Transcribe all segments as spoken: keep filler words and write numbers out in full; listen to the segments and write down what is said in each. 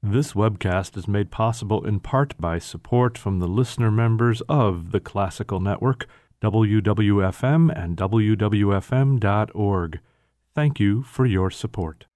This webcast is made possible in part by support from the listener members of the Classical Network, W W F M and W W F M dot org. Thank you for your support.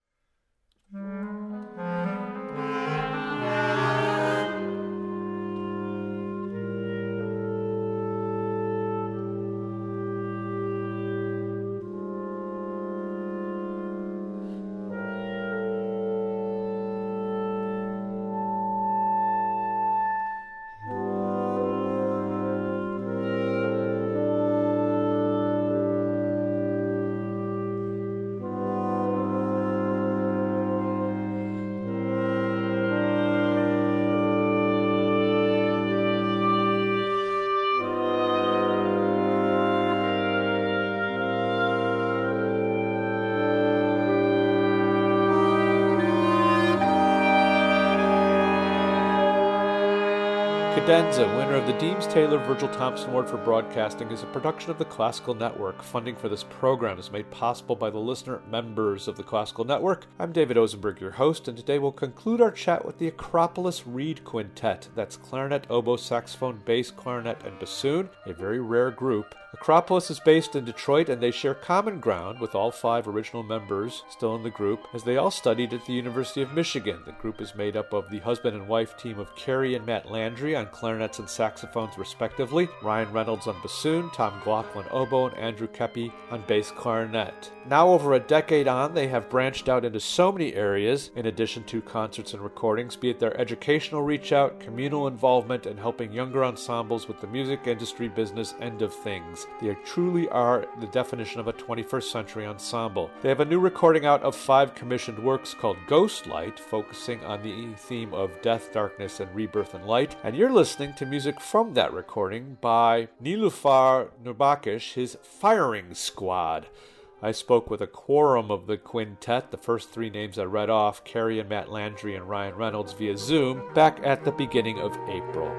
Cadenza, winner of the Deems Taylor Virgil Thompson Award for Broadcasting, is a production of the Classical Network. Funding for this program is made possible by the listener members of the Classical Network. I'm David Osenberg, your host, and today we'll conclude our chat with the Acropolis Reed Quintet. That's clarinet, oboe, saxophone, bass, clarinet, and bassoon, a very rare group. Acropolis is based in Detroit, and they share common ground with all five original members still in the group, as they all studied at the University of Michigan. The group is made up of the husband and wife team of Carrie and Matt Landry on clarinets and saxophones respectively, Ryan Reynolds on bassoon, Tom Gloughlin oboe, and Andrew Kepi on bass clarinet. Now over a decade on, they have branched out into so many areas, in addition to concerts and recordings, be it their educational reach out, communal involvement, and helping younger ensembles with the music industry business end of things. They truly are the definition of a twenty-first century ensemble. They have a new recording out of five commissioned works called Ghostlight, focusing on the theme of death, darkness, and rebirth and light. And you're listening to music from that recording by Nilufar Nurbakish, his Firing Squad. I spoke with a quorum of the quintet, the first three names I read off, Carrie and Matt Landry and Ryan Reynolds via Zoom, back at the beginning of April.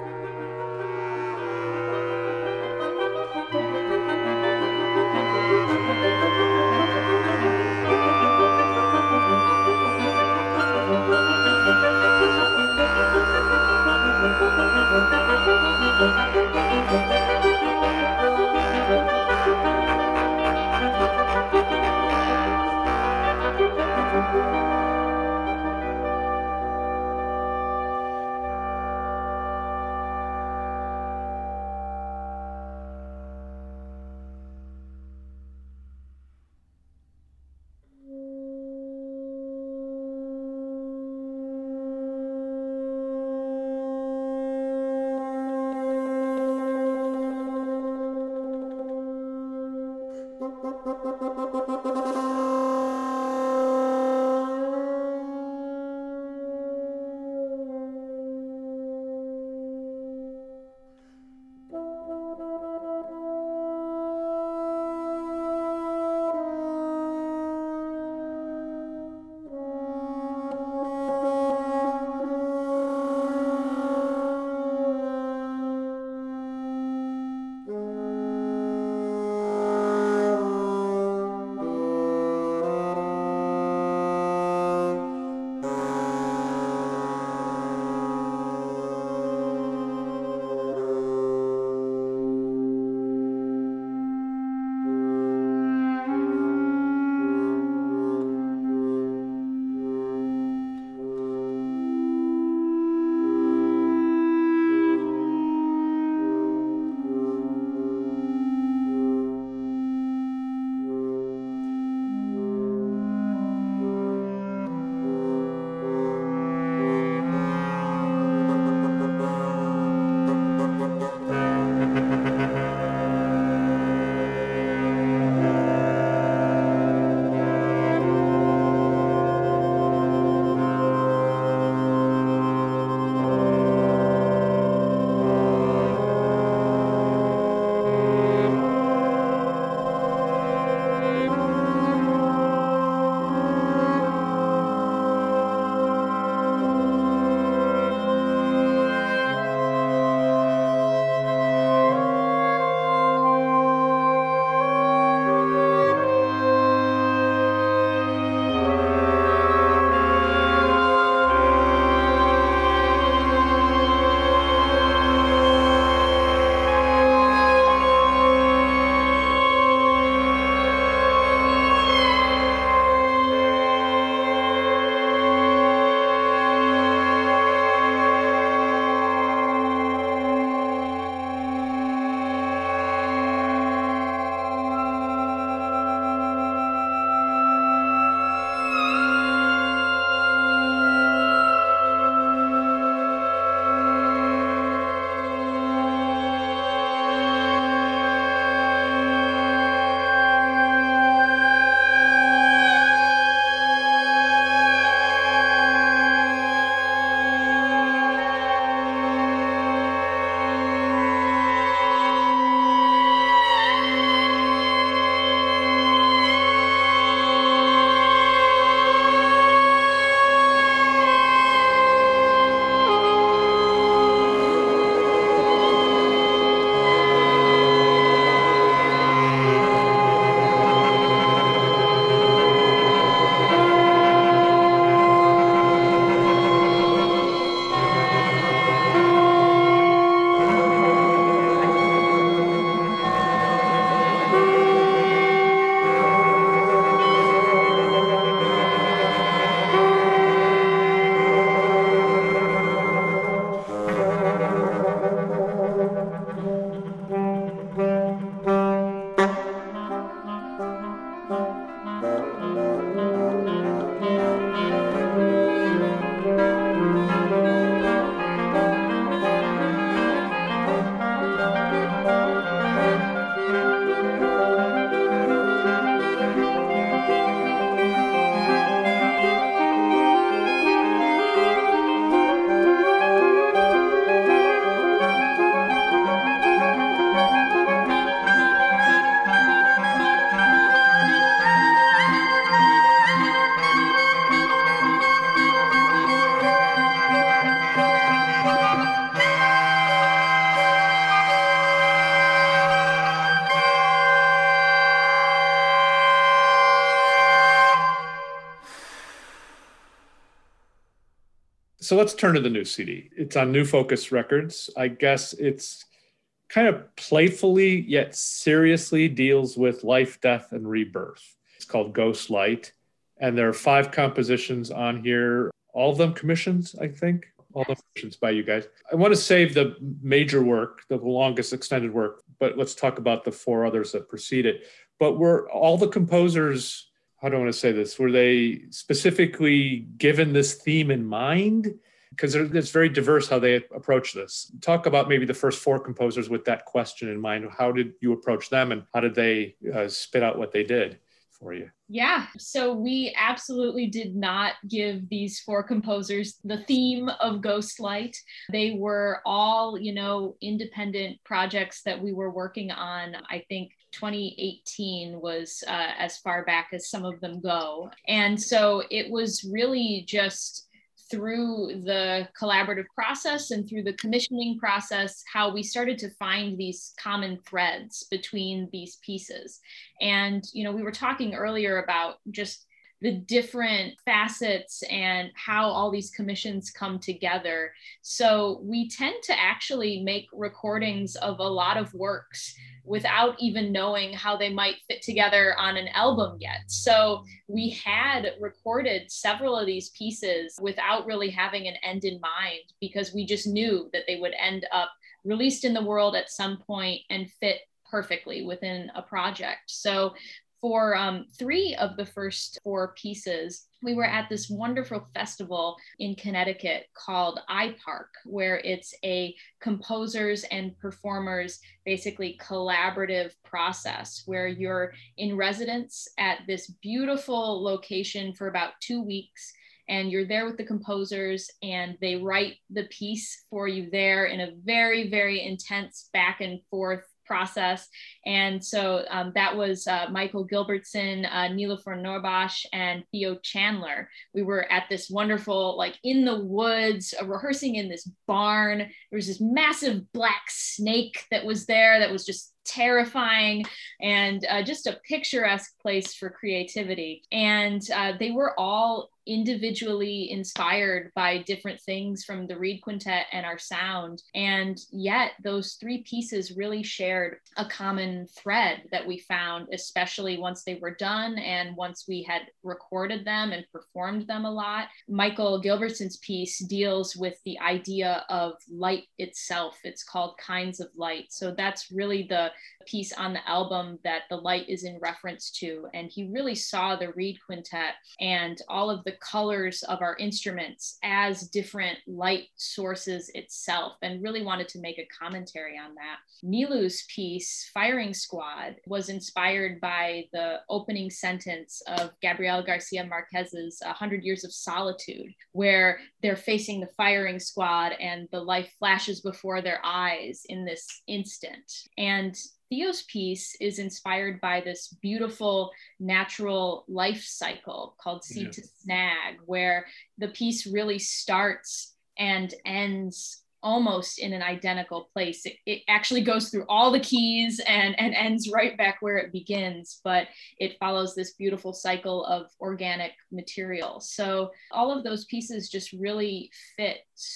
So let's turn to the new C D. It's on New Focus Records. I guess it's kind of playfully yet seriously deals with life, death, and rebirth. It's called Ghost Light. And there are five compositions on here, all of them commissions, I think. All the commissions by you guys. I want to save the major work, the longest extended work, but let's talk about the four others that precede it. But were all the composers, how do I want to say this? Were they specifically given this theme in mind? Because it's very diverse how they approach this. Talk about maybe the first four composers with that question in mind. How did you approach them and how did they uh, spit out what they did for you? Yeah, so we absolutely did not give these four composers the theme of Ghost Light. They were all, you know, independent projects that we were working on. I think twenty eighteen was uh, as far back as some of them go. And so it was really just through the collaborative process and through the commissioning process, how we started to find these common threads between these pieces. And, you know, we were talking earlier about just the different facets and how all these commissions come together. So we tend to actually make recordings of a lot of works without even knowing how they might fit together on an album yet. So we had recorded several of these pieces without really having an end in mind, because we just knew that they would end up released in the world at some point and fit perfectly within a project. So for um, three of the first four pieces, we were at this wonderful festival in Connecticut called iPark, where it's a composers and performers basically collaborative process where you're in residence at this beautiful location for about two weeks. And you're there with the composers and they write the piece for you there in a very, very intense back and forth process. And so um, that was uh, Michael Gilbertson, uh, Nilofer Norbash, and Theo Chandler. We were at this wonderful, like in the woods, uh, rehearsing in this barn. There was this massive black snake that was there that was just terrifying, and uh, just a picturesque place for creativity. And uh, they were all individually inspired by different things from the Reed Quintet and our sound. And yet those three pieces really shared a common thread that we found, especially once they were done and once we had recorded them and performed them a lot. Michael Gilbertson's piece deals with the idea of light itself. It's called Kinds of Light. So that's really the piece on the album that the light is in reference to. And he really saw the Reed Quintet and all of the colors of our instruments as different light sources itself, and really wanted to make a commentary on that. Nilu's piece, Firing Squad, was inspired by the opening sentence of Gabriel Garcia Marquez's A Hundred Years of Solitude, where they're facing the firing squad and the life flashes before their eyes in this instant. And Theo's piece is inspired by this beautiful natural life cycle called Seed yeah. to Snag, where the piece really starts and ends almost in an identical place. It, it actually goes through all the keys and, and ends right back where it begins, but it follows this beautiful cycle of organic material. So all of those pieces just really fit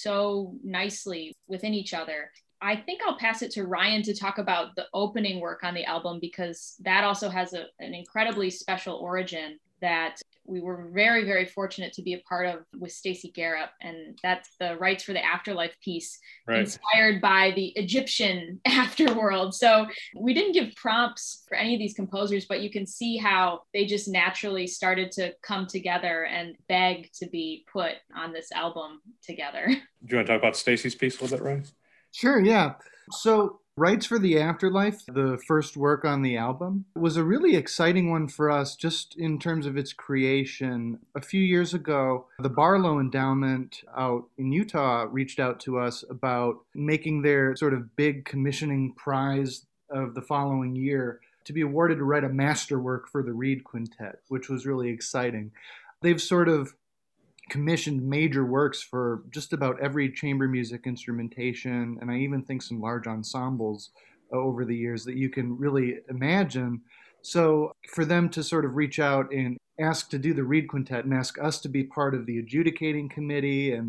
so nicely within each other. I think I'll pass it to Ryan to talk about the opening work on the album, because that also has a, an incredibly special origin that we were very, very fortunate to be a part of with Stacey Garrett. And that's the Rights for the Afterlife piece, right, inspired by the Egyptian afterworld. So we didn't give prompts for any of these composers, but you can see how they just naturally started to come together and beg to be put on this album together. Do you want to talk about Stacey's piece a little bit, Ryan? Sure, yeah. So Rights for the Afterlife, the first work on the album, was a really exciting one for us just in terms of its creation. A few years ago, the Barlow Endowment out in Utah reached out to us about making their sort of big commissioning prize of the following year to be awarded to write a masterwork for the Reed Quintet, which was really exciting. They've sort of commissioned major works for just about every chamber music instrumentation, and I even think some large ensembles uh, over the years that you can really imagine. So for them to sort of reach out and ask to do the Reed Quintet and ask us to be part of the adjudicating committee and the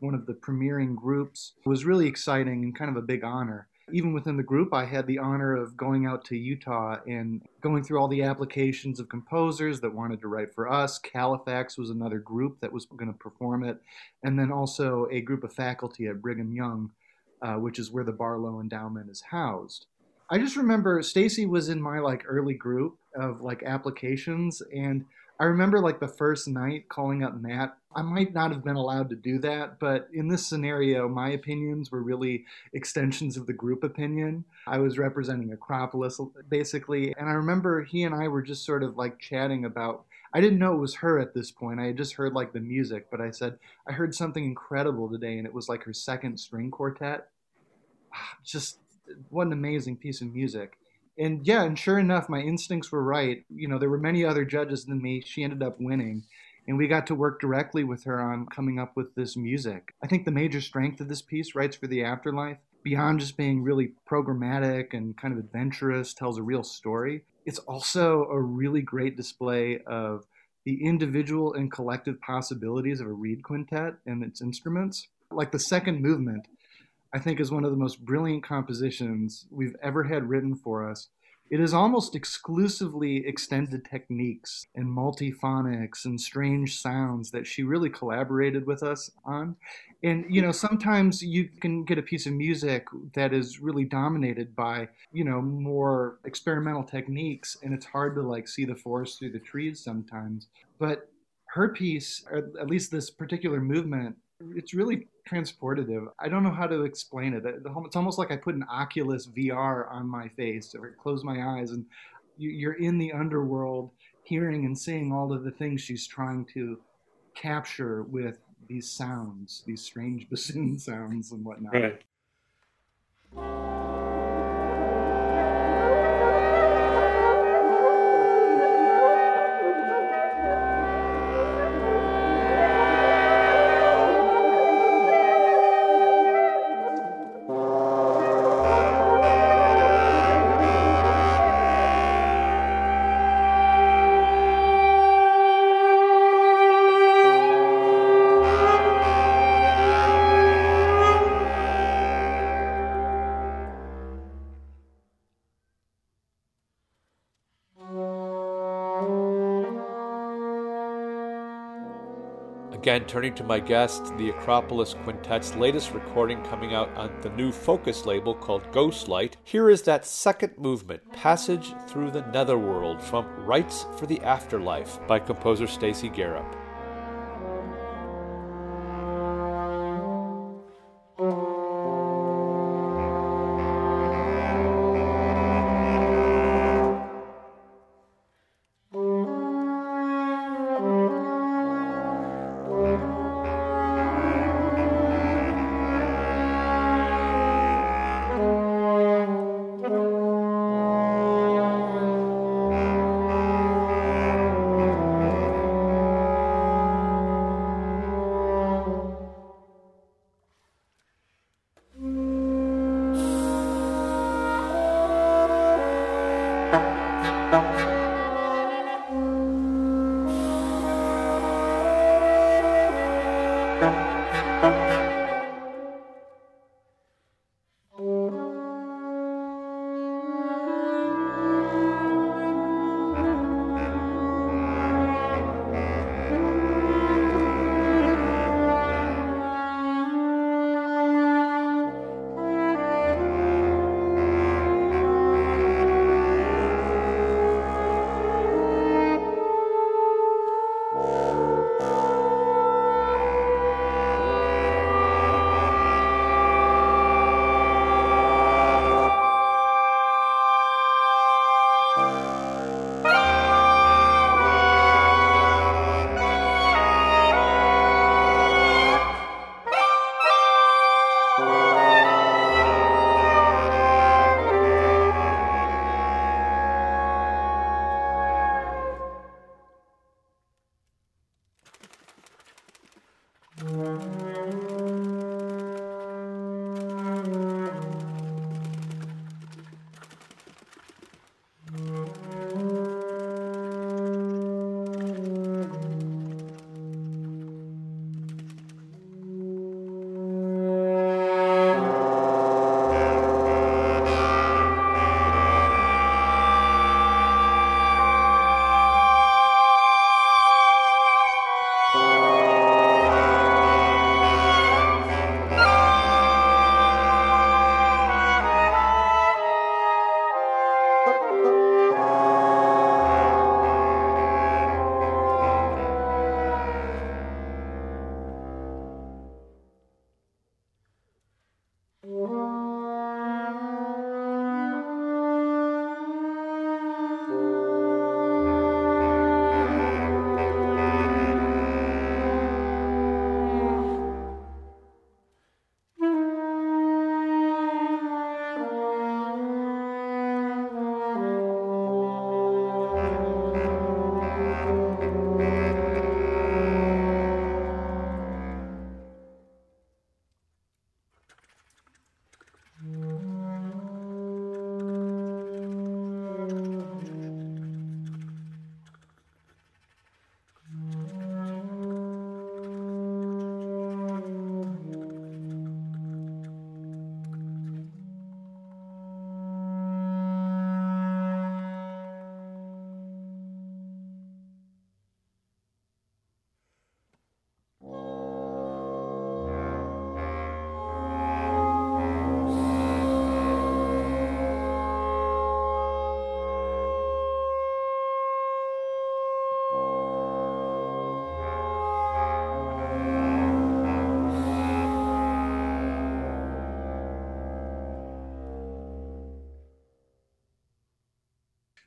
one of the premiering groups. It was really exciting and kind of a big honor. Even within the group, I had the honor of going out to Utah and going through all the applications of composers that wanted to write for us. Califax was another group that was going to perform it. And then also a group of faculty at Brigham Young, uh, which is where the Barlow Endowment is housed. I just remember Stacy was in my like early group of like applications, and I remember like the first night calling up Matt. I might not have been allowed to do that, but in this scenario, my opinions were really extensions of the group opinion. I was representing Acropolis basically, and I remember he and I were just sort of like chatting about, I didn't know it was her at this point. I had just heard like the music, but I said, I heard something incredible today, and it was like her second string quartet. Just what an amazing piece of music. And yeah, and sure enough, my instincts were right. You know, there were many other judges than me. She ended up winning. And we got to work directly with her on coming up with this music. I think the major strength of this piece, Rites for the Afterlife, beyond just being really programmatic and kind of adventurous, tells a real story, it's also a really great display of the individual and collective possibilities of a reed quintet and its instruments. Like the second movement, I think is one of the most brilliant compositions we've ever had written for us. It is almost exclusively extended techniques and multiphonics and strange sounds that she really collaborated with us on. And, you know, sometimes you can get a piece of music that is really dominated by, you know, more experimental techniques, and it's hard to like see the forest through the trees sometimes. But her piece, or at least this particular movement, it's really transportative. I don't know how to explain it. It's almost like I put an Oculus V R on my face or close my eyes, and you're in the underworld hearing and seeing all of the things she's trying to capture with these sounds, these strange bassoon sounds and whatnot. Right. Again, turning to my guest, the Acropolis Quintet's latest recording coming out on the new Focus label called Ghostlight. Here is that second movement, Passage Through the Netherworld, from Rites for the Afterlife by composer Stacy Garrop.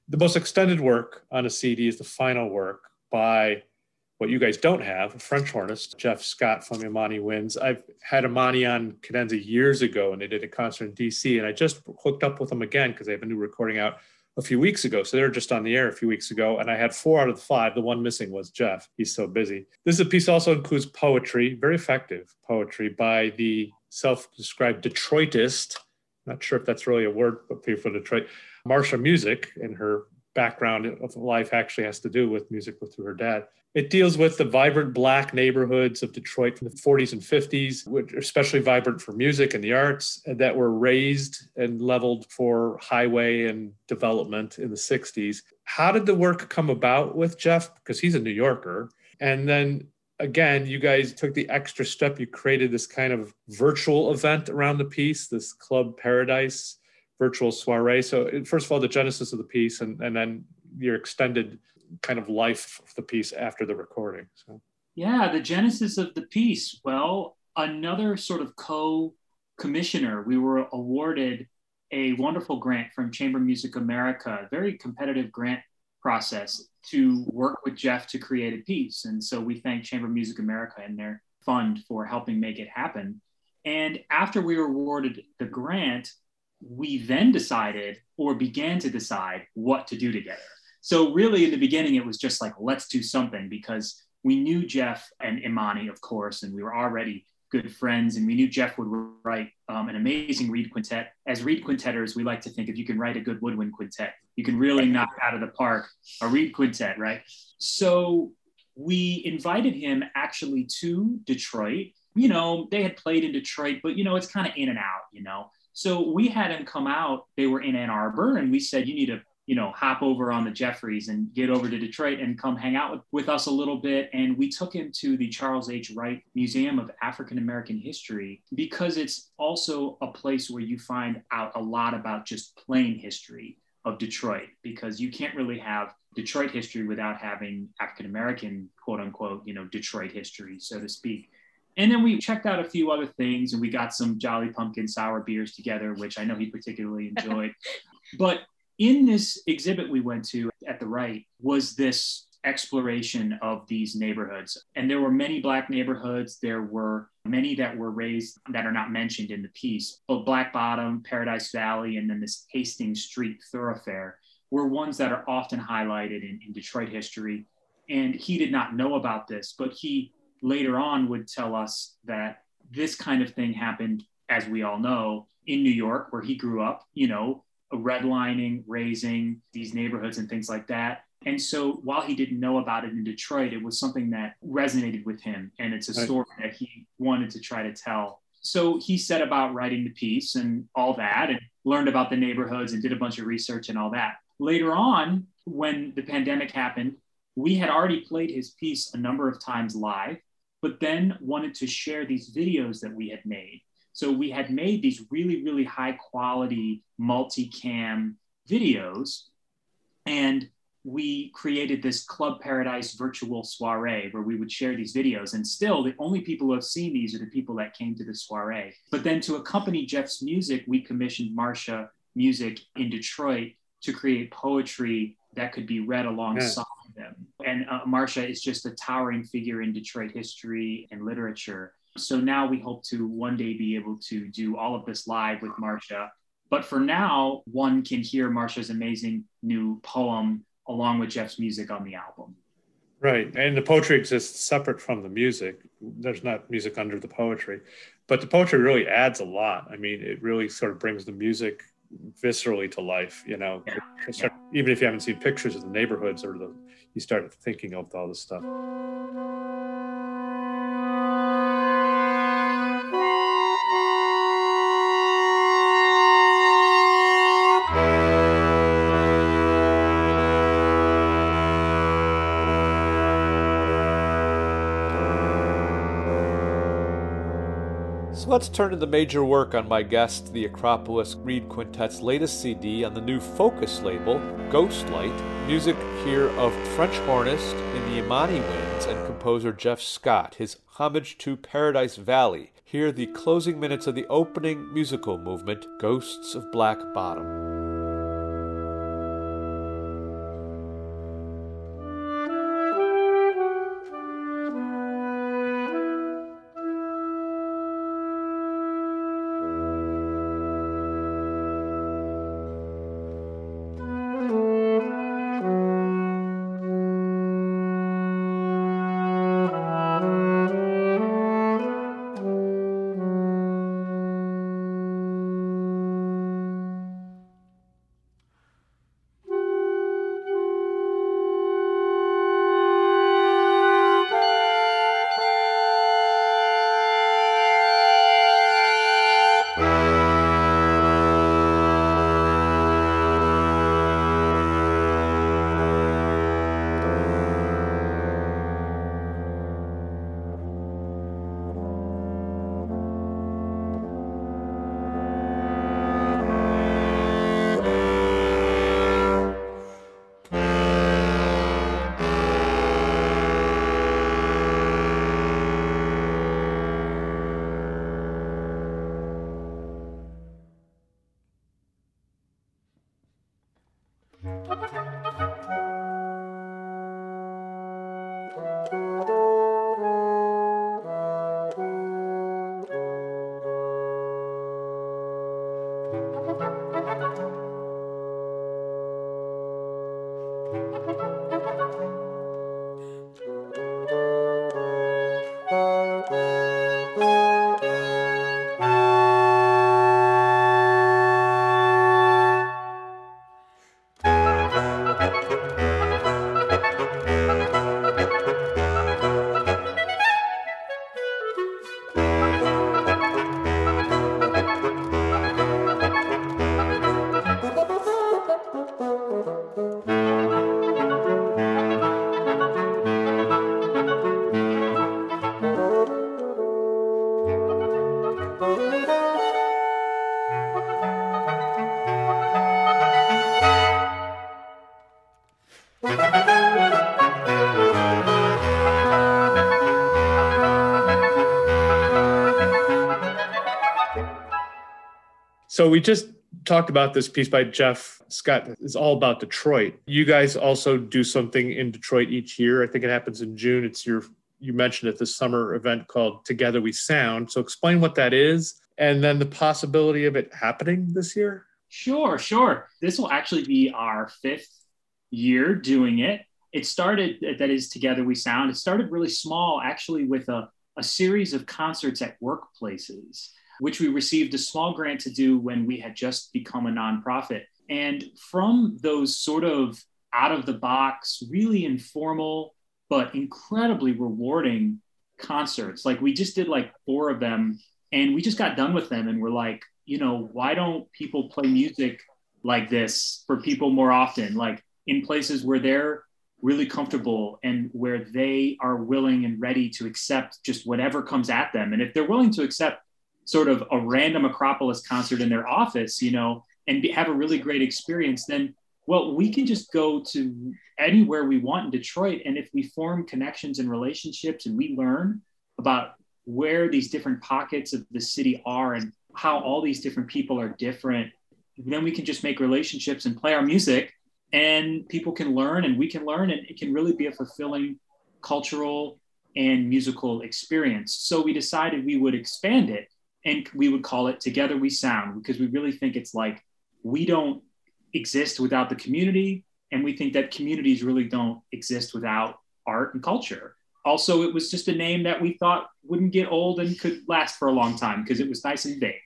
The most extended work on a C D is the final work by what you guys don't have, a French hornist, Jeff Scott from Imani Winds. I've had Imani on cadenza years ago, and they did a concert in D C, and I just hooked up with them again because they have a new recording out a few weeks ago. So they were just on the air a few weeks ago, and I had four out of the five. The one missing was Jeff. He's so busy. This is a piece also includes poetry, very effective poetry by the self-described Detroitist. Not sure if that's really a word, but people from Detroit. Marcia Music, and her background of life actually has to do with music through her dad. It deals with the vibrant Black neighborhoods of Detroit from the forties and fifties, which are especially vibrant for music and the arts, that were raised and leveled for highway and development in the sixties. How did the work come about with Jeff? Because he's a New Yorker. And then again, you guys took the extra step. You created this kind of virtual event around the piece, this Club Paradise virtual soiree. So first of all, the genesis of the piece, and, and then your extended kind of life of the piece after the recording. So yeah, the genesis of the piece. Well, another sort of co-commissioner, we were awarded a wonderful grant from Chamber Music America, a very competitive grant process to work with Jeff to create a piece. And so we thank Chamber Music America and their fund for helping make it happen. And after we were awarded the grant, we then decided or began to decide what to do together. So really in the beginning, it was just like, let's do something, because we knew Jeff and Imani, of course, and we were already good friends, and we knew Jeff would write um, an amazing reed quintet. As reed quintetters, we like to think if you can write a good woodwind quintet, you can really knock out of the park a reed quintet, right? So we invited him actually to Detroit. You know, they had played in Detroit, but, you know, it's kind of in and out, you know. So we had him come out. They were in Ann Arbor, and we said, you need to, you know, hop over on the Jeffries and get over to Detroit and come hang out with, with us a little bit. And we took him to the Charles H. Wright Museum of African American History, because it's also a place where you find out a lot about just plain history of Detroit, because you can't really have Detroit history without having African American, quote unquote, you know, Detroit history, so to speak. And then we checked out a few other things, and we got some Jolly Pumpkin sour beers together, which I know he particularly enjoyed. But in this exhibit we went to at the Wright was this exploration of these neighborhoods. And there were many Black neighborhoods. There were many that were raised that are not mentioned in the piece. But Black Bottom, Paradise Valley, and then this Hastings Street thoroughfare were ones that are often highlighted in, in Detroit history. And he did not know about this, but he later on would tell us that this kind of thing happened, as we all know, in New York, where he grew up, you know, redlining, raising these neighborhoods and things like that. And so while he didn't know about it in Detroit, it was something that resonated with him. And it's a story that he wanted to try to tell. So he set about writing the piece and all that, and learned about the neighborhoods and did a bunch of research and all that. Later on, when the pandemic happened, we had already played his piece a number of times live, but then wanted to share these videos that we had made. So we had made these really, really high quality multi-cam videos, and we created this Club Paradise virtual soiree where we would share these videos. And still, the only people who have seen these are the people that came to the soiree. But then to accompany Jeff's music, we commissioned Marcia Music in Detroit to create poetry that could be read alongside yeah. them. And uh, Marcia is just a towering figure in Detroit history and literature. So now we hope to one day be able to do all of this live with Marcia. But for now, one can hear Marcia's amazing new poem along with Jeff's music on the album. Right. And the poetry exists separate from the music. There's not music under the poetry. But the poetry really adds a lot. I mean, it really sort of brings the music viscerally to life, you know. Yeah. Start, yeah. Even if you haven't seen pictures of the neighborhoods, or the, you start thinking of all this stuff. So let's turn to the major work on my guest, the Acropolis Reed Quintet's latest C D on the new Focus label, Ghostlight. Music here of French hornist in the Imani Winds and composer Jeff Scott, his homage to Paradise Valley. Here the closing minutes of the opening musical movement, Ghosts of Black Bottom. So we just talked about this piece by Jeff Scott. It's all about Detroit. You guys also do something in Detroit each year. I think it happens in June. It's your, you mentioned it, the summer event called Together We Sound. So explain what that is and then the possibility of it happening this year. Sure, sure. This will actually be our fifth year doing it. It started, that is Together We Sound. It started really small, actually, with a, a series of concerts at workplaces, which we received a small grant to do when we had just become a nonprofit. And from those sort of out of the box, really informal, but incredibly rewarding concerts, like we just did like four of them and we just got done with them. And we're like, you know, why don't people play music like this for people more often, like in places where they're really comfortable and where they are willing and ready to accept just whatever comes at them. And if they're willing to accept sort of a random Acropolis concert in their office, you know, and be, have a really great experience, then, well, we can just go to anywhere we want in Detroit. And if we form connections and relationships and we learn about where these different pockets of the city are and how all these different people are different, then we can just make relationships and play our music and people can learn and we can learn, and it can really be a fulfilling cultural and musical experience. So we decided we would expand it. And we would call it Together We Sound, because we really think it's like, we don't exist without the community. And we think that communities really don't exist without art and culture. Also, it was just a name that we thought wouldn't get old and could last for a long time because it was nice and big.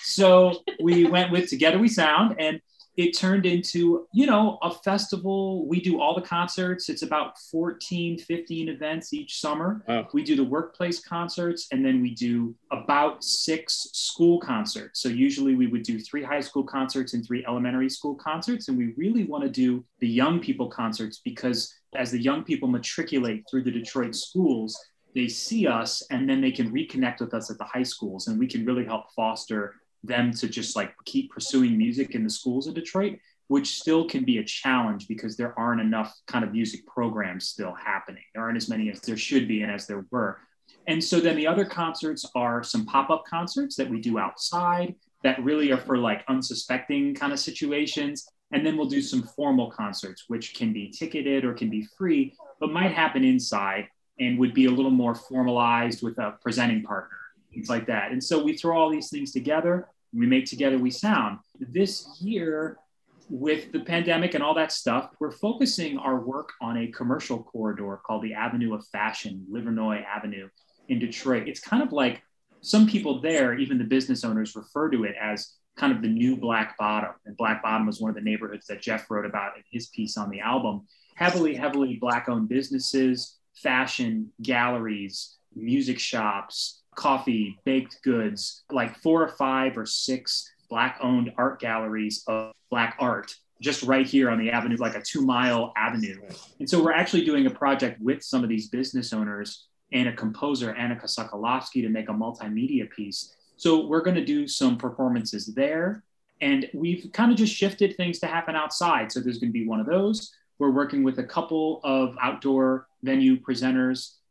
So we went with Together We Sound, and it turned into, you know, a festival. We do all the concerts. It's about fourteen, fifteen events each summer. Wow. We do the workplace concerts, and then we do about six school concerts. So usually we would do three high school concerts and three elementary school concerts. And we really want to do the young people concerts because as the young people matriculate through the Detroit schools, they see us and then they can reconnect with us at the high schools, and we can really help foster them to just like keep pursuing music in the schools of Detroit, which still can be a challenge because there aren't enough kind of music programs still happening. There aren't as many as there should be and as there were. And so then the other concerts are some pop-up concerts that we do outside that really are for like unsuspecting kind of situations. And then we'll do some formal concerts, which can be ticketed or can be free, but might happen inside and would be a little more formalized with a presenting partner, things like that. And so we throw all these things together, we make Together We Sound. This year, with the pandemic and all that stuff, we're focusing our work on a commercial corridor called the Avenue of Fashion, Livernois Avenue in Detroit. It's kind of like some people there, even the business owners, refer to it as kind of the new Black Bottom. And Black Bottom was one of the neighborhoods that Jeff wrote about in his piece on the album. Heavily, heavily Black-owned businesses, fashion, galleries, music shops, coffee, baked goods, like four or five or six Black-owned art galleries of Black art, just right here on the avenue, like a two-mile avenue. And so we're actually doing a project with some of these business owners and a composer, Annika Sokolovsky, to make a multimedia piece. So we're going to do some performances there. And we've kind of just shifted things to happen outside. So there's going to be one of those. We're working with a couple of outdoor venue presenters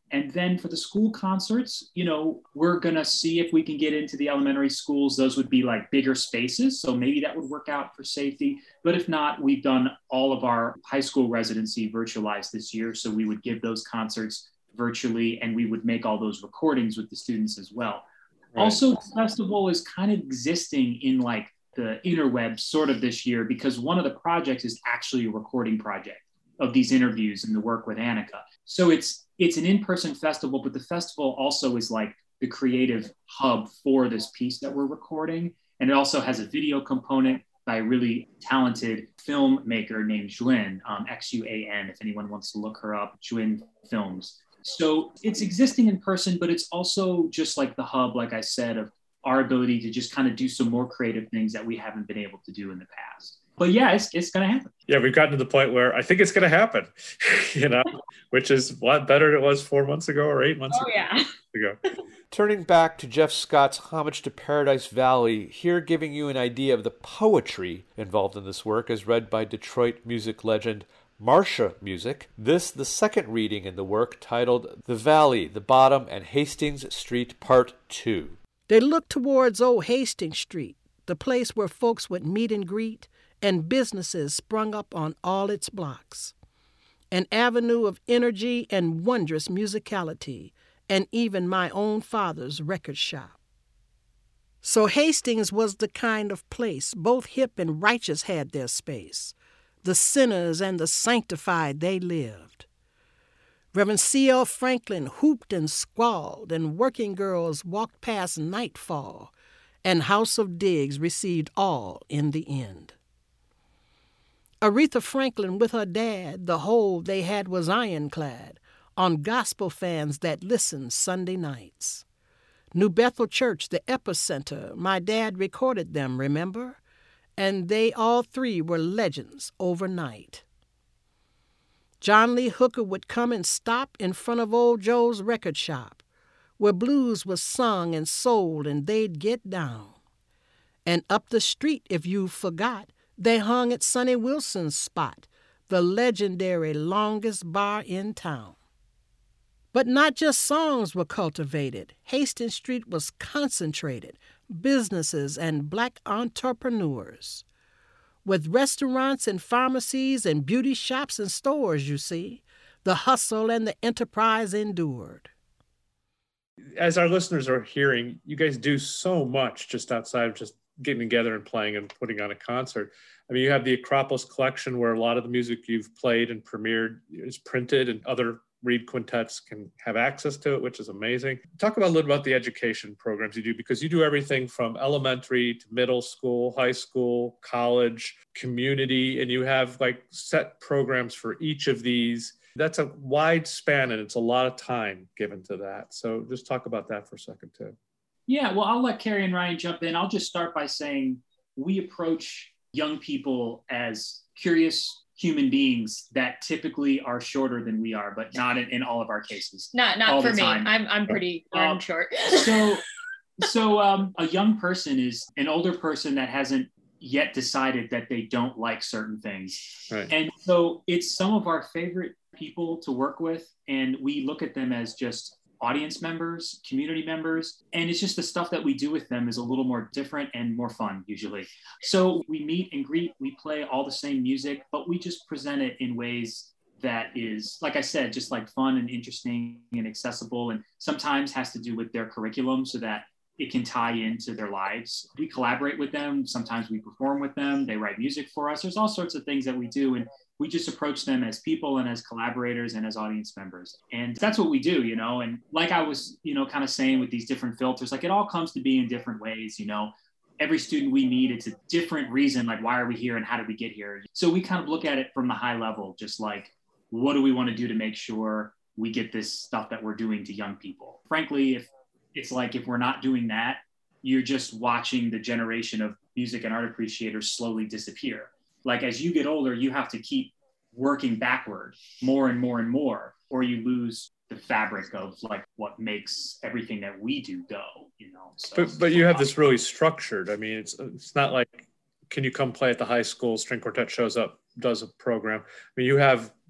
And then for the school concerts, you know, we're going to see if we can get into the elementary schools. Those would be like bigger spaces. So maybe that would work out for safety. But if not, we've done all of our high school residency virtualized this year. So we would give those concerts virtually, and we would make all those recordings with the students as well. Right. Also, the festival is kind of existing in like the interwebs sort of this year, because one of the projects is actually a recording project of these interviews and the work with Annika. So it's it's an in-person festival, but the festival also is like the creative hub for this piece that we're recording. And it also has a video component by a really talented filmmaker named Xuan, um, X U A N, if anyone wants to look her up, Xuan Films. So it's existing in person, but it's also just like the hub, like I said, of our ability to just kind of do some more creative things that we haven't been able to do in the past. But yeah, it's it's going to happen. Yeah, we've gotten to the point where I think it's going to happen, you know, which is a lot better than it was four months ago or eight months oh, yeah. ago. Turning back to Jeff Scott's Homage to Paradise Valley, here giving you an idea of the poetry involved in this work as read by Detroit music legend Marcia Music. This, the second reading in the work, titled The Valley, the Bottom, and Hastings Street, Part two. They looked towards old Hastings Street, the place where folks would meet and greet, and businesses sprung up on all its blocks. An avenue of energy and wondrous musicality, and even my own father's record shop. So Hastings was the kind of place both hip and righteous had their space. The sinners and the sanctified they lived. Reverend C L Franklin hooped and squalled, and working girls walked past nightfall, and House of Diggs received all in the end. Aretha Franklin with her dad, the hole they had was ironclad on gospel fans that listened Sunday nights. New Bethel Church, the epicenter, my dad recorded them, remember? And they all three were legends overnight. John Lee Hooker would come and stop in front of old Joe's record shop, where blues was sung and sold, and they'd get down. And up the street, if you forgot, they hung at Sonny Wilson's spot, the legendary longest bar in town. But not just songs were cultivated. Hastings Street was concentrated, businesses and black entrepreneurs. With restaurants and pharmacies and beauty shops and stores, you see, the hustle and the enterprise endured. As our listeners are hearing, you guys do so much just outside of just getting together and playing and putting on a concert. I mean, you have the Acropolis collection where a lot of the music you've played and premiered is printed, and other Reed quintets can have access to it, which is amazing. Talk about a little about the education programs you do, because you do everything from elementary to middle school, high school, college, community, and you have like set programs for each of these. That's a wide span, and it's a lot of time given to that. So just talk about that for a second too. Yeah, well, I'll let Carrie and Ryan jump in. I'll just start by saying we approach young people as curious human beings that typically are shorter than we are, but not in, in all of our cases. Not not for me. I'm I'm pretty darn um, short. so so um, a young person is an older person that hasn't yet decided that they don't like certain things. Right. And so it's some of our favorite people to work with, and we look at them as just audience members, community members, and it's just the stuff that we do with them is a little more different and more fun usually. So we meet and greet, we play all the same music, but we just present it in ways that is, like I said, just like fun and interesting and accessible, and sometimes has to do with their curriculum so that it can tie into their lives. We collaborate with them. Sometimes we perform with them. They write music for us. There's all sorts of things that we do. And we just approach them as people and as collaborators and as audience members. And that's what we do, you know, and like I was, you know, kind of saying with these different filters, like it all comes to be in different ways, you know. Every student we meet, it's a different reason, like why are we here and how did we get here? So we kind of look at it from the high level, just like, what do we want to do to make sure we get this stuff that we're doing to young people? Frankly, if it's like, if we're not doing that, you're just watching the generation of music and art appreciators slowly disappear. Like as you get older, you have to keep working backward more and more and more, or you lose the fabric of like what makes everything that we do go, you know. So, but but you have this really structured. I mean, it's it's not like, can you come play at the high school? String quartet shows up, does a program. I mean, you have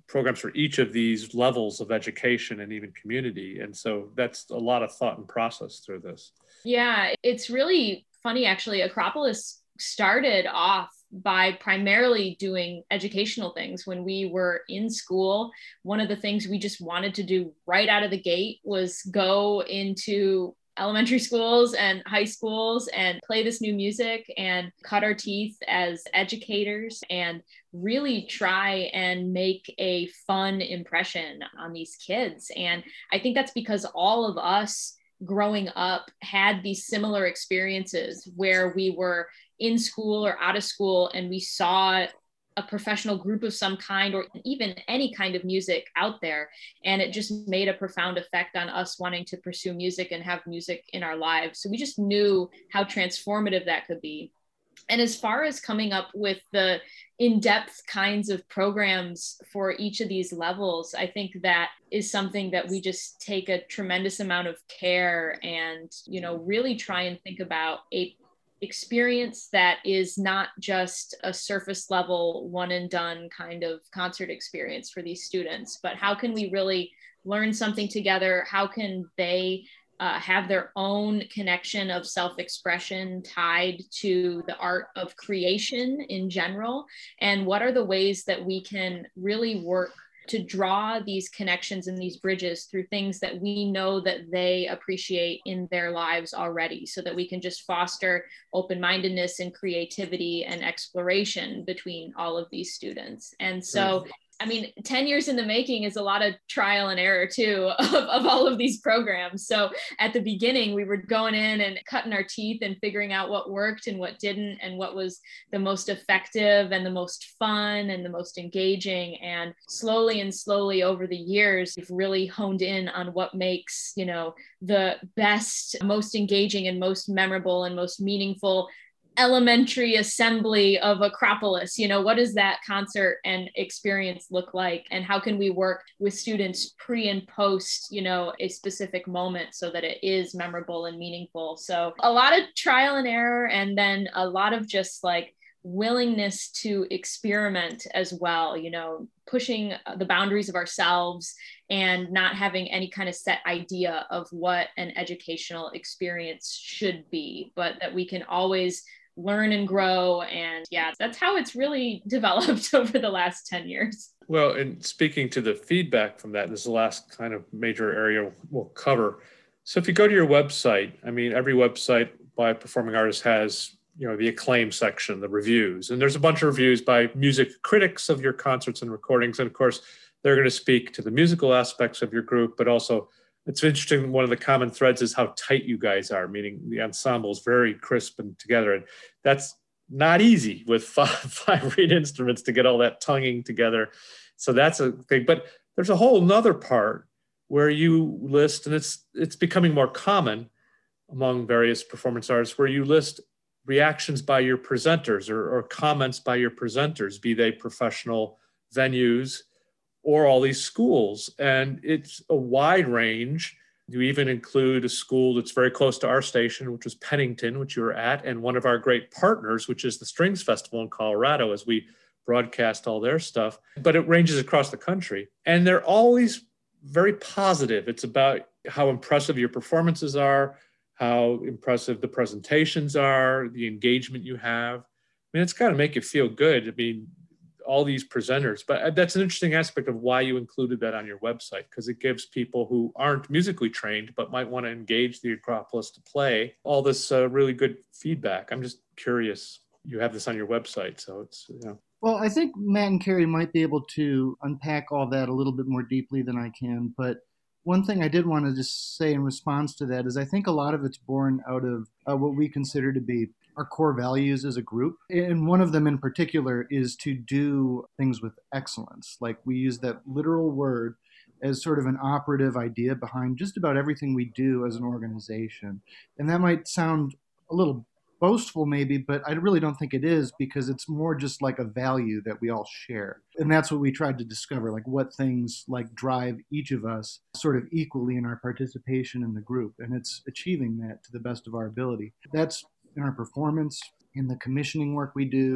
programs for each of these levels of education and even community. And so that's a lot of thought and process through this. Yeah, it's really funny, actually. Acropolis started off by primarily doing educational things. When we were in school, one of the things we just wanted to do right out of the gate was go into elementary schools and high schools and play this new music and cut our teeth as educators and really try and make a fun impression on these kids. And I think that's because all of us growing up had these similar experiences where we were in school or out of school and we saw a professional group of some kind or even any kind of music out there. And it just made a profound effect on us wanting to pursue music and have music in our lives. So we just knew how transformative that could be. And as far as coming up with the in-depth kinds of programs for each of these levels, I think that is something that we just take a tremendous amount of care and, you know, really try and think about a experience that is not just a surface level one and done kind of concert experience for these students, but how can we really learn something together? How can they uh, have their own connection of self-expression tied to the art of creation in general? And what are the ways that we can really work to draw these connections and these bridges through things that we know that they appreciate in their lives already, so that we can just foster open-mindedness and creativity and exploration between all of these students. And so, I mean, ten years in the making is a lot of trial and error too of, of all of these programs. So at the beginning, we were going in and cutting our teeth and figuring out what worked and what didn't, and what was the most effective and the most fun and the most engaging. And slowly and slowly over the years, we've really honed in on what makes, you know, the best, most engaging and most memorable and most meaningful elementary assembly of Acropolis. You know, what does that concert and experience look like? And how can we work with students pre and post, you know, a specific moment so that it is memorable and meaningful? So a lot of trial and error, and then a lot of just like willingness to experiment as well, you know, pushing the boundaries of ourselves and not having any kind of set idea of what an educational experience should be, but that we can always learn and grow. And yeah, that's how it's really developed over the last ten years. Well, and speaking to the feedback from that, this is the last kind of major area we'll cover. So if you go to your website, I mean, every website by a performing artist has, you know, the acclaim section, the reviews, and there's a bunch of reviews by music critics of your concerts and recordings. And of course, they're going to speak to the musical aspects of your group, but also it's interesting. One of the common threads is how tight you guys are, meaning the ensemble is very crisp and together. And that's not easy with five, five reed instruments to get all that tonguing together. So that's a thing. But there's a whole nother part where you list, and it's it's becoming more common among various performance artists, where you list reactions by your presenters or, or comments by your presenters, be they professional venues or all these schools. And it's a wide range. You even include a school that's very close to our station, which was Pennington, which you were at, and one of our great partners, which is the Strings Festival in Colorado, as we broadcast all their stuff. But it ranges across the country. And they're always very positive. It's about how impressive your performances are, how impressive the presentations are, the engagement you have. I mean, it's got to make you feel good. I mean, all these presenters, but that's an interesting aspect of why you included that on your website, because it gives people who aren't musically trained but might want to engage the Acropolis to play all this uh, really good feedback. I'm just curious. You have this on your website, so it's, you know. Well, I think Matt and Carrie might be able to unpack all that a little bit more deeply than I can, but one thing I did want to just say in response to that is I think a lot of it's born out of uh, what we consider to be our core values as a group. And one of them in particular is to do things with excellence. Like, we use that literal word as sort of an operative idea behind just about everything we do as an organization. And that might sound a little boastful maybe, but I really don't think it is, because it's more just like a value that we all share. And that's what we tried to discover, like what things like drive each of us sort of equally in our participation in the group. And it's achieving that to the best of our ability. That's in our performance, in the commissioning work we do,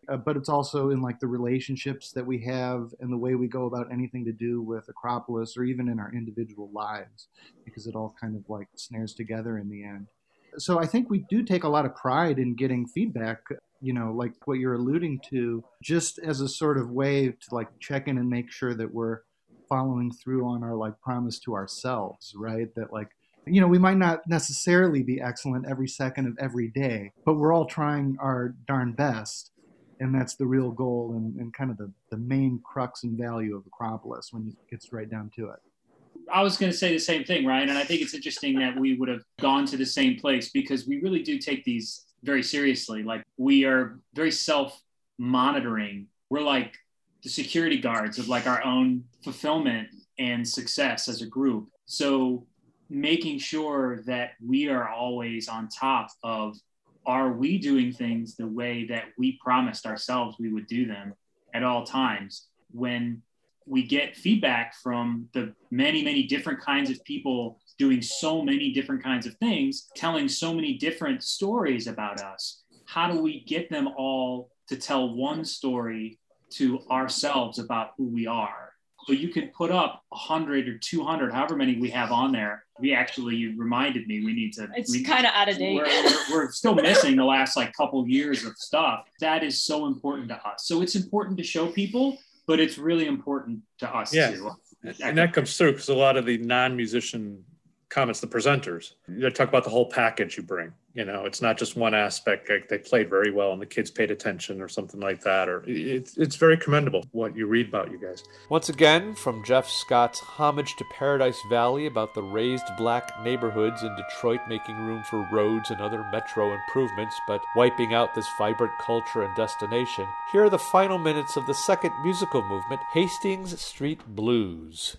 uh, but it's also in like the relationships that we have and the way we go about anything to do with Acropolis or even in our individual lives, because it all kind of like snares together in the end. So I think we do take a lot of pride in getting feedback, you know, like what you're alluding to, just as a sort of way to like check in and make sure that we're following through on our like promise to ourselves, right? That like, you know, we might not necessarily be excellent every second of every day, but we're all trying our darn best. And that's the real goal and, and kind of the, the main crux and value of Acropolis when it gets right down to it. I was going to say the same thing, Ryan, and I think it's interesting that we would have gone to the same place because we really do take these very seriously. Like, we are very self-monitoring. We're like the security guards of like our own fulfillment and success as a group. So making sure that we are always on top of, are we doing things the way that we promised ourselves we would do them at all times? When we get feedback from the many, many different kinds of people doing so many different kinds of things, telling so many different stories about us, how do we get them all to tell one story to ourselves about who we are? So you could put up one hundred or two hundred, however many we have on there. We actually, you reminded me, we need to. It's kind of out of date. We're, we're, we're still missing the last like couple years of stuff. That is so important to us. So it's important to show people, but it's really important to us yeah. too. And that comes through because a lot of the non-musician comments, the presenters, they talk about the whole package you bring. You know, it's not just one aspect. Like they played very well and the kids paid attention or something like that. Or it's it's very commendable what you read about you guys. Once again, from Jeff Scott's Homage to Paradise Valley about the raised black neighborhoods in Detroit making room for roads and other metro improvements, but wiping out this vibrant culture and destination, here are the final minutes of the second musical movement, Hastings Street Blues.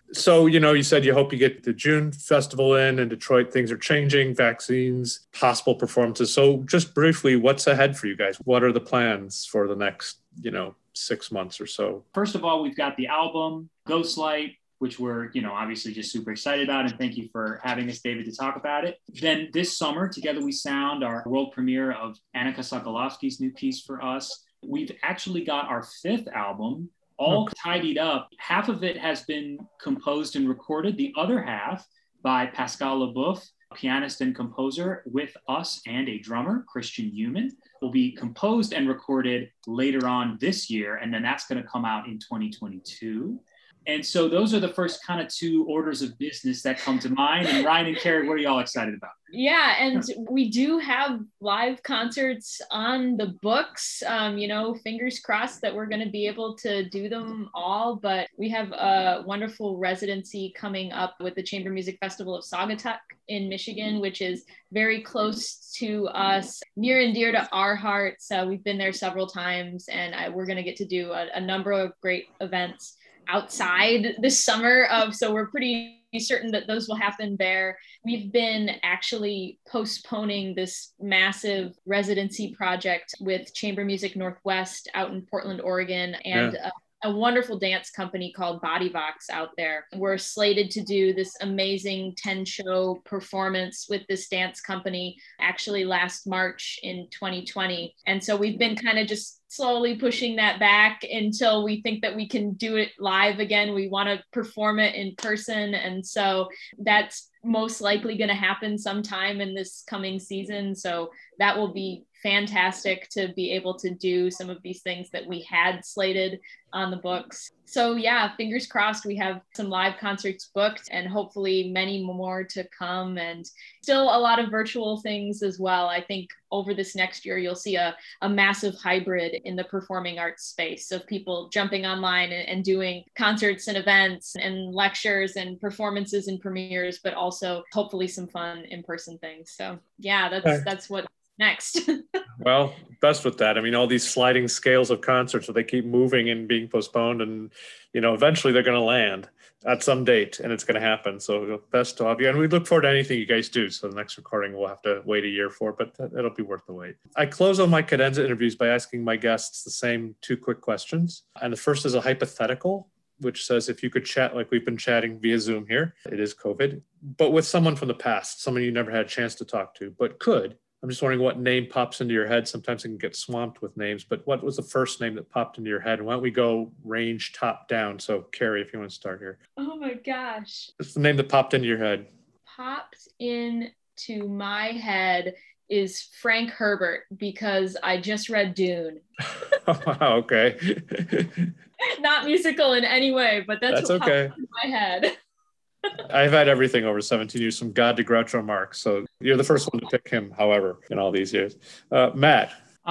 So, you know, you said you hope you get the June festival in in Detroit. Things are changing, vaccines, possible performances. So just briefly, what's ahead for you guys? What are the plans for the next, you know, six months or so? First of all, we've got the album Ghostlight, which we're, you know, obviously just super excited about. And thank you for having us, David, to talk about it. Then this summer, Together We Sound, our world premiere of Annika Sokolovsky's new piece for us. We've actually got our fifth album, all okay. tidied up. Half of it has been composed and recorded. The other half by Pascal Leboeuf, pianist and composer, with us and a drummer, Christian Human, will be composed and recorded later on this year. And then that's going to come out in twenty twenty-two. And so those are the first kind of two orders of business that come to mind. And Ryan and Carrie, what are y'all excited about? Yeah, and we do have live concerts on the books. Um, you know, fingers crossed that we're going to be able to do them all. But we have a wonderful residency coming up with the Chamber Music Festival of Saugatuck in Michigan, which is very close to us, near and dear to our hearts. Uh, we've been there several times, and I, we're going to get to do a, a number of great events outside this summer. Of so we're pretty certain that those will happen there. We've been actually postponing this massive residency project with Chamber Music Northwest out in Portland, Oregon, and yeah. a, a wonderful dance company called Bodyvox out there. We're slated to do this amazing ten show performance with this dance company actually last March in twenty twenty. And so we've been kind of just slowly pushing that back until we think that we can do it live again. We want to perform it in person. And so that's most likely going to happen sometime in this coming season. So that will be fantastic to be able to do some of these things that we had slated on the books. So yeah, fingers crossed, we have some live concerts booked and hopefully many more to come, and still a lot of virtual things as well. I think over this next year, you'll see a, a massive hybrid in the performing arts space of people jumping online and, and doing concerts and events and lectures and performances and premieres, but also hopefully some fun in-person things. So yeah, that's, okay. that's what next. Well, best with that. I mean, all these sliding scales of concerts, so they keep moving and being postponed, and you know, eventually they're going to land at some date, and it's going to happen. So best to have you, and we look forward to anything you guys do. So the next recording we'll have to wait a year for, but that, it'll be worth the wait. I close on my cadenza interviews by asking my guests the same two quick questions, and the first is a hypothetical, which says if you could chat like we've been chatting via Zoom here, it is COVID, but with someone from the past, someone you never had a chance to talk to, but could. I'm just wondering what name pops into your head. Sometimes it can get swamped with names, but what was the first name that popped into your head? Why don't we go range top down? So Carrie, if you want to start here. Oh my gosh. It's the name that popped into your head. Popped into my head is Frank Herbert, because I just read Dune. Wow, okay. Not musical in any way, but that's, that's what okay. popped into my head. I've had everything over seventeen years, from God to Groucho Marx. So you're the first one to pick him, however, in all these years. Uh, Matt.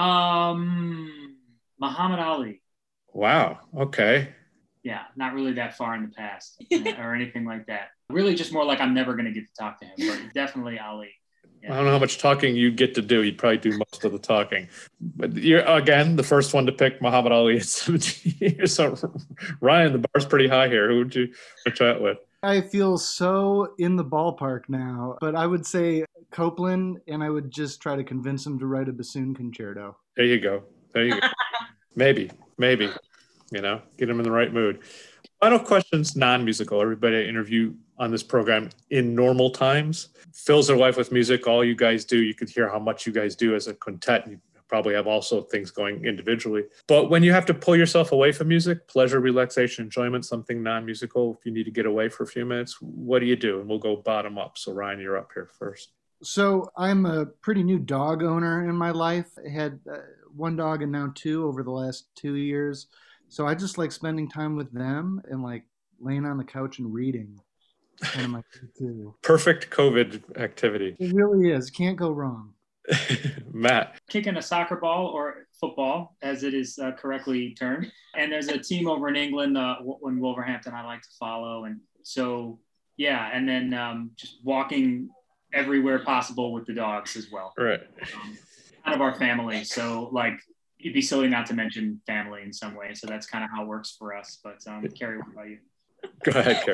Um, Muhammad Ali. Wow. Okay. Yeah, not really that far in the past or anything like that. Really just more like I'm never going to get to talk to him, but definitely Ali. Yeah. I don't know how much talking you get to do. You'd probably do most of the talking. But you're, again, the first one to pick Muhammad Ali at seventeen years. So, Ryan, the bar's pretty high here. Who would you chat with? I feel so in the ballpark now, but I would say Copland, and I would just try to convince him to write a bassoon concerto. There you go. There you go. maybe, maybe, you know, get him in the right mood. Final questions, non-musical. Everybody I interview on this program in normal times fills their life with music. All you guys do, you could hear how much you guys do as a quintet. You probably have also things going individually. But when you have to pull yourself away from music, pleasure, relaxation, enjoyment, something non-musical, if you need to get away for a few minutes, what do you do? And we'll go bottom up. So Ryan, you're up here first. So I'm a pretty new dog owner in my life. I had uh, one dog and now two over the last two years. So I just like spending time with them and like laying on the couch and reading. Kind of my too. Perfect COVID activity. It really is. Can't go wrong. Matt. Kicking a soccer ball, or football, as it is uh, correctly termed. And there's a team over in England, uh, in Wolverhampton, I like to follow. And so, yeah, and then um, just walking everywhere possible with the dogs as well. Right. Um, kind of our family. So, like, it'd be silly not to mention family in some way. So that's kind of how it works for us. But um, Carrie, what about you? Go ahead, Carrie.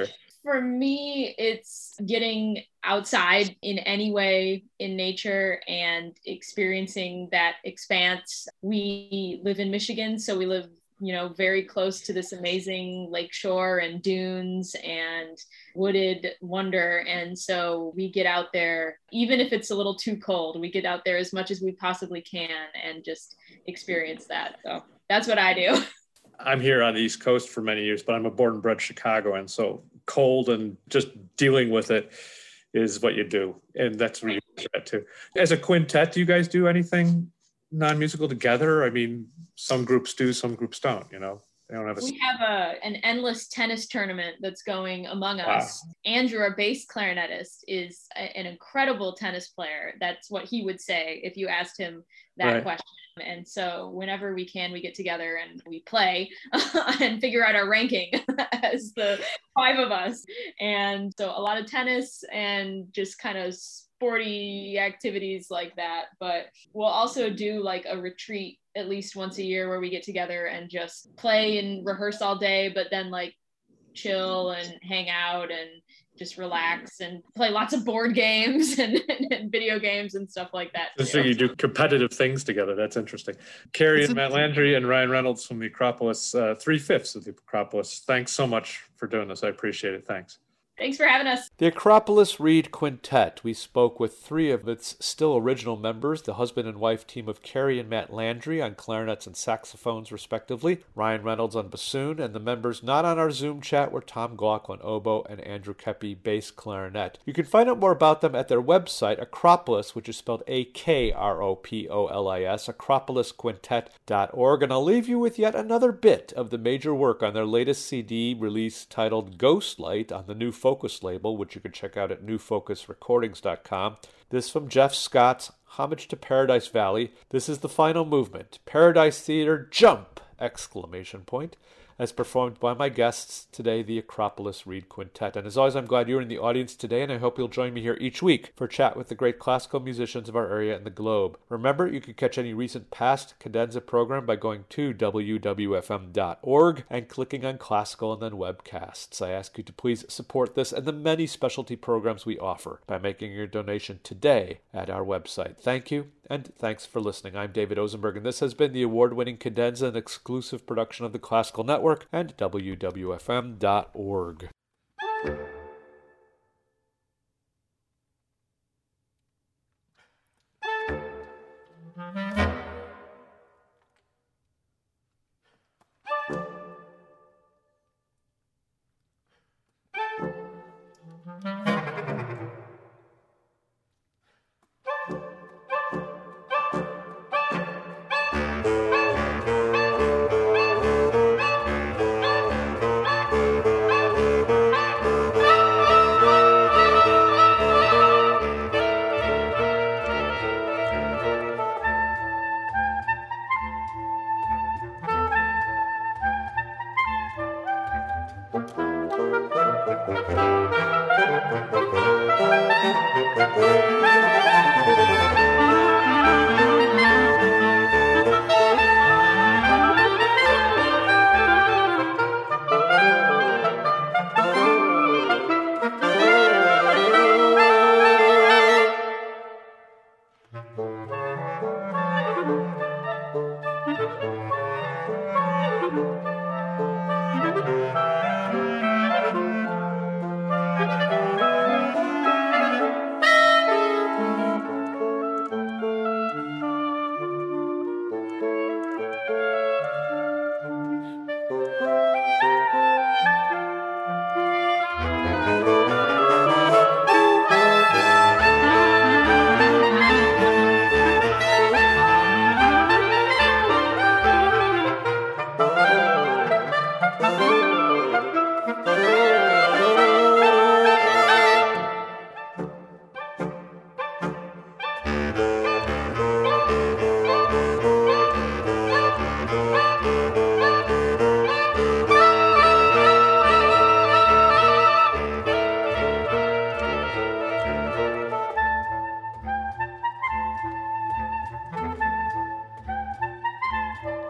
For me, it's getting outside in any way in nature and experiencing that expanse. We live in Michigan, so we live, you know, very close to this amazing lakeshore and dunes and wooded wonder. And so we get out there, even if it's a little too cold, we get out there as much as we possibly can and just experience that. So that's what I do. I'm here on the East Coast for many years, but I'm a born and bred Chicagoan. So cold and just dealing with it is what you do. And that's what you get to. As a quintet, do you guys do anything non-musical together? I mean, some groups do, some groups don't, you know. They don't have a... We have a an endless tennis tournament that's going among us. Wow. Andrew, our bass clarinetist, is a, an incredible tennis player. That's what he would say if you asked him that right. question. And so whenever we can, we get together and we play and figure out our ranking as the five of us. And so a lot of tennis and just kind of sporty activities like that. But we'll also do like a retreat at least once a year where we get together and just play and rehearse all day, but then like chill and hang out and just relax and play lots of board games and, and, and video games and stuff like that. So you do competitive things together. That's interesting. Carrie and Matt Landry and Ryan Reynolds from the Acropolis, uh, three-fifths of the Acropolis. Thanks so much for doing this. I appreciate it. Thanks. Thanks for having us. The Acropolis Reed Quintet. We spoke with three of its still original members, the husband and wife team of Carrie and Matt Landry on clarinets and saxophones, respectively, Ryan Reynolds on bassoon, and the members not on our Zoom chat were Tom Glauck on oboe and Andrew Kepi bass clarinet. You can find out more about them at their website, Acropolis, which is spelled A K R O P O L I S, acropolis quintet dot org, and I'll leave you with yet another bit of the major work on their latest C D release titled Ghostlight on the New Focus label, which you can check out at new focus recordings dot com. This from Jeff Scott's Homage to Paradise Valley. This is the final movement. Paradise Theater, jump! Exclamation point. As performed by my guests today, the Acropolis Reed Quintet. And as always, I'm glad you're in the audience today, and I hope you'll join me here each week for a chat with the great classical musicians of our area and the globe. Remember, you can catch any recent past Cadenza program by going to w w f m dot org and clicking on Classical and then Webcasts. I ask you to please support this and the many specialty programs we offer by making your donation today at our website. Thank you, and thanks for listening. I'm David Osenberg, and this has been the award-winning Cadenza, an exclusive production of the Classical Network and w w f m dot org.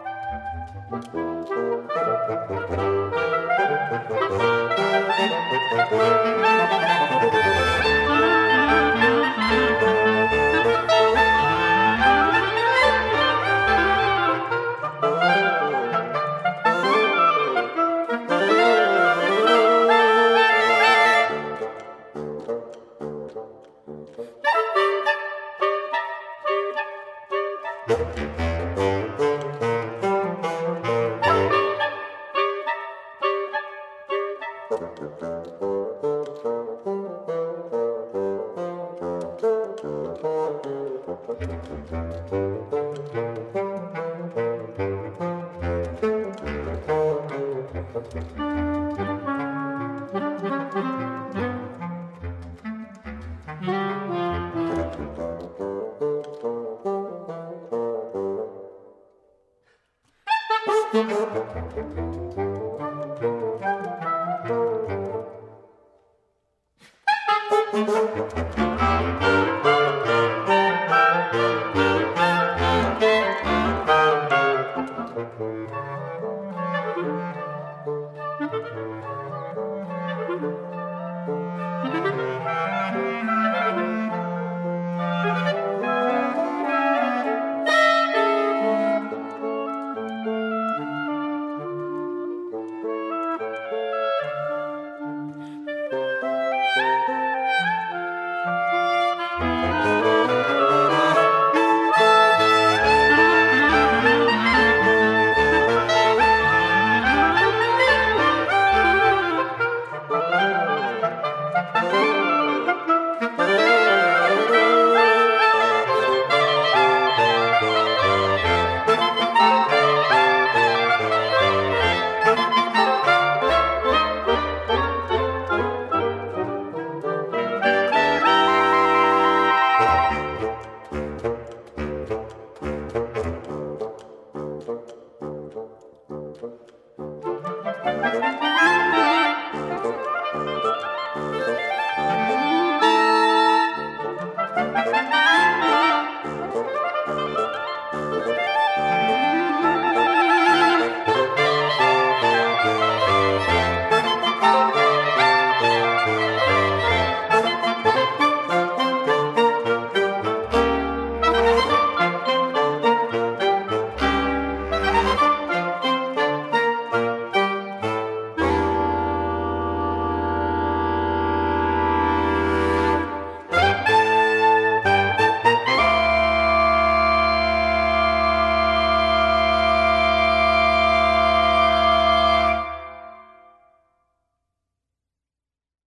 Thank you. Thank you.